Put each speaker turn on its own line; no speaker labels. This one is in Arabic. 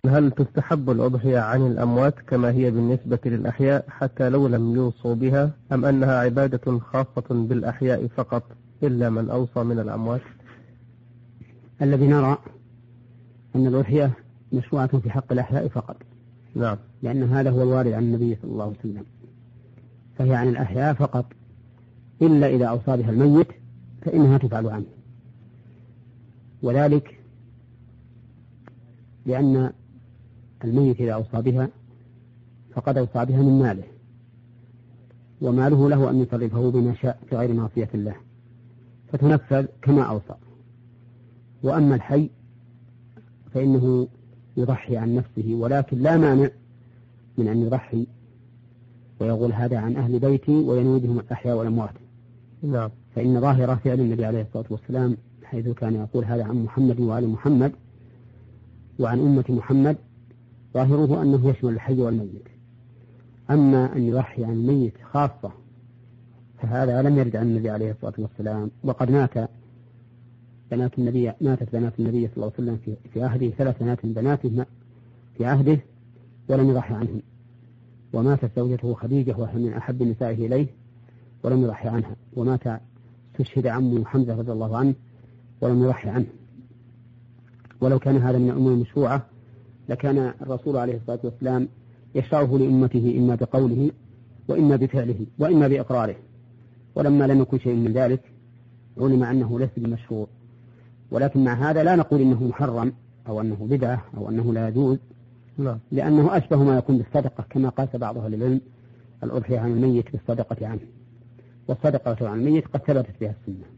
هل تستحب الأضحية عن الأموات كما هي بالنسبة للأحياء حتى لو لم يوصوا بها، أم أنها عبادة خاصة بالأحياء فقط إلا من أوصى من الأموات؟
الذي نرى أن الأضحية مشروعة في حق الأحياء فقط.
نعم.
لأن هذا هو الوارد عن النبي صلى الله عليه وسلم، فهي عن الأحياء فقط، إلا إذا أوصى بها الميت فإنها تفعل عنه، وذلك لأن الميت إذا أوصى بها فقد أوصى بها من ماله، وماله له أن يصرفه بما شاء في غير معصية الله، فتنفذ كما أوصى. وأما الحي فإنه يضحي عن نفسه، ولكن لا مانع من أن يضحي ويقول هذا عن أهل بيتي وينوي بهم الأحياء والأموات.
نعم.
فإن ظاهرة فعل النبي عليه الصلاة والسلام حيث كان يقول هذا عن محمد وآل محمد وعن أمة محمد، ظاهره أنه يشمل الحي والميت. أما أن يضحي عن الميت خاصة فهذا لم يرد عن النبي عليه الصلاة والسلام، وقد ماتت بنات النبي صلى الله عليه وسلم في عهده 3 بنات بناته في عهده ولم يضحي عنهم، وماتت زوجته خديجة وهي من أحب نسائه إليه ولم يضحي عنها، ومات استشهد عمه حمزة رضي الله عنه ولم يضحي عنه. ولو كان هذا من الأمور المشروعة لكان الرسول عليه الصلاة والسلام يشرعه لأمته إما بقوله وإما بفعله وإما بإقراره، ولما لم يكن شيء من ذلك علم أنه ليس بمشروع. ولكن مع هذا لا نقول إنه محرم أو أنه بدعة أو أنه لا يجوز، لأنه أشبه ما يكون بالصدقة، كما قاس بعض أهل العلم الأضحية عن الميت بالصدقة عنه، والصدقة عن الميت قد ثبتت بها السنة.